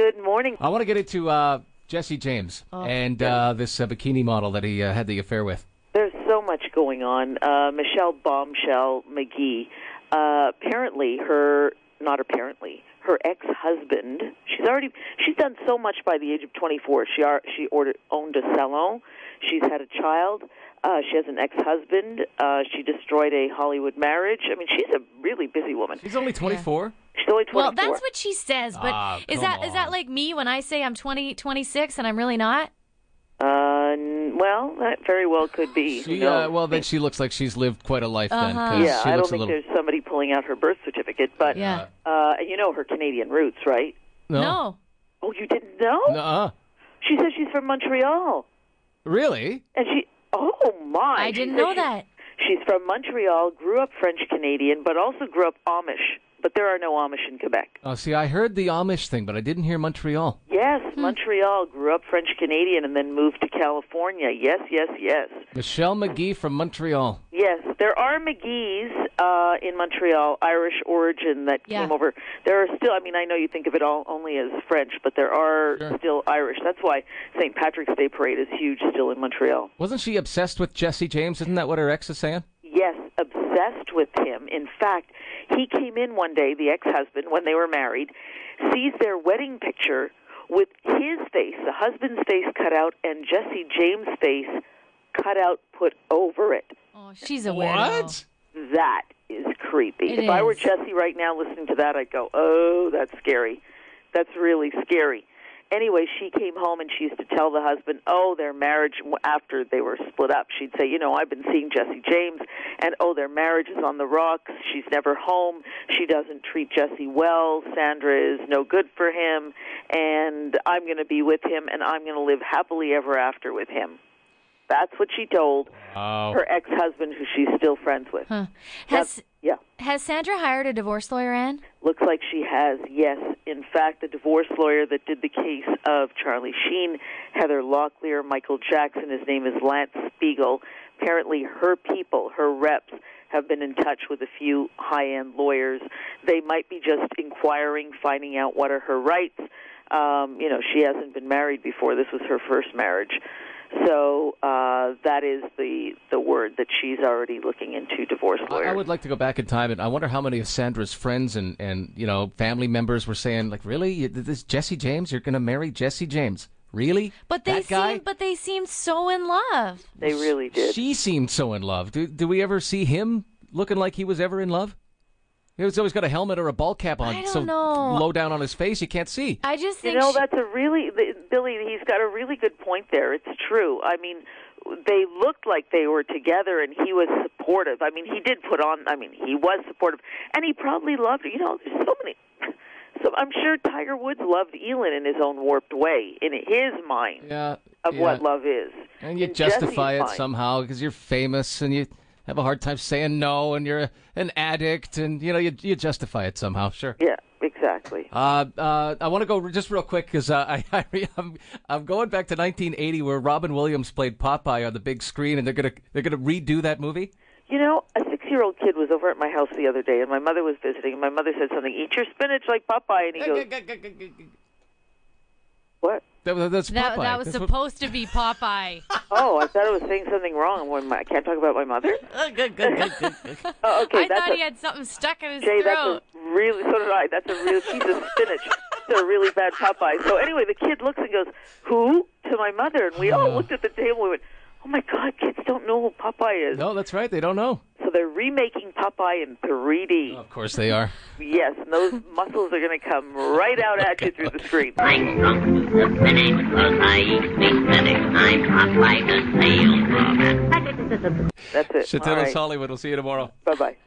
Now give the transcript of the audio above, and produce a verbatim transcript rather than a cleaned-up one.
Good morning. I want to get into uh, Jesse James Oh. and uh, this uh, bikini model that he uh, had the affair with. There's so much going on. Uh, Michelle Bombshell McGee, uh, apparently her, not apparently, her ex-husband, she's already, she's done so much by the age of twenty-four. She are, she ordered, owned a salon. She's had a child. Uh, she has an ex-husband. Uh, she destroyed a Hollywood marriage. I mean, she's a really busy woman. He's only twenty-four? She's only twenty-four. Well, that's what she says, but Ah, is come that is that on. like me when I say I'm twenty, twenty-six and I'm really not? Uh, n- well, that very well could be. She, No. uh, well, then she looks like she's lived quite a life then. Uh-huh. 'cause Yeah, she I don't looks think a little... there's somebody pulling out her birth certificate, but Yeah. uh, you know her Canadian roots, right? No. No. Oh, you didn't know? Nuh-uh. She says she's from Montreal, Really? and she. Oh my! I She didn't says know she- that. She's from Montreal, grew up French Canadian, but also grew up Amish. But there are no Amish in Quebec. Oh, see, I heard the Amish thing, but I didn't hear Montreal. Yes, Hmm. Montreal, grew up French Canadian, and then moved to California. Yes, yes, yes. Michelle McGee from Montreal. Yes, there are McGee's uh, in Montreal, Irish origin, that Yeah. came over. There are still, I mean, I know you think of it all only as French, but there are Sure. still Irish. That's why Saint Patrick's Day Parade is huge still in Montreal. Wasn't she obsessed with Jesse James? Isn't that what her ex is saying? Yes, obsessed with him. In fact, he came in one day, the ex-husband, when they were married, sees their wedding picture with his face, the husband's face cut out, and Jesse James' face cut out, put over it. Oh, she's a weirdo. What? That is creepy. It if I were is. Jesse right now listening to that, I'd go, oh, that's scary. That's really scary. Anyway, she came home and she used to tell the husband, oh, their marriage, after they were split up, she'd say, you know, I've been seeing Jesse James, and oh, their marriage is on the rocks. She's never home. She doesn't treat Jesse well. Sandra is no good for him, and I'm going to be with him, and I'm going to live happily ever after with him. That's what she told Oh. her ex-husband, who she's still friends with. Huh. That's- Has yeah. has Sandra hired a divorce lawyer, Ann? Looks like she has, yes. In fact, the divorce lawyer that did the case of Charlie Sheen, Heather Locklear, Michael Jackson, his name is Lance Spiegel. Apparently her people, her reps, have been in touch with a few high-end lawyers. They might be just inquiring, finding out what are her rights. Um, you know, she hasn't been married before. This was her first marriage. So uh, that is the the word that she's already looking into divorce I, lawyers. I would like to go back in time, and I wonder how many of Sandra's friends and, and you know family members were saying, like, really, You- this Jesse James? You're going to marry Jesse James? Really? But they that guy? seem but they seem so in love. They really did. She seemed so in love. Do do we ever see him looking like he was ever in love? He's always got a helmet or a ball cap on, I don't so know. low down on his face you can't see. I just think You know, she- that's a really, Billy, he's got a really good point there. It's true. I mean, they looked like they were together, and he was supportive. I mean, he did put on, I mean, he was supportive, and he probably loved her. You know, there's so many. So I'm sure Tiger Woods loved Elin in his own warped way, in his mind Yeah, of yeah. what love is. And you In justify Jesse's it mind. somehow because you're famous and you have a hard time saying no, and you're a, an addict, and you know you you justify it somehow. Sure. Yeah, exactly. Uh, uh, I want to go just real quick because uh, I, I I'm, I'm going back to nineteen eighty where Robin Williams played Popeye on the big screen, and they're gonna they're gonna redo that movie. You know, a six-year-old kid was over at my house the other day, and my mother was visiting, and my mother said something, eat your spinach like Popeye, and he goes, what? That, that's Popeye. that, that was That's what- supposed to be Popeye. Oh, I thought I was saying something wrong. When my, I can't talk about my mother? Oh, okay, I that's thought a, he had something stuck in his Jay, that's throat. a really, so did I. That's a real piece of spinach. It's a really bad Popeye. So anyway, the kid looks and goes, who? To my mother. And we all looked at the table and we went, oh my God, kids don't know who Popeye is. No, that's right. They don't know. So they're remaking Popeye in three D. Of course they are. Yes, and those muscles are going to come right out at you through the screen. I'm drunk with spinach because I eat me spinach. I'm hot like a sailboat. That's it. All Chatilis right. Hollywood. We'll see you tomorrow. Bye-bye.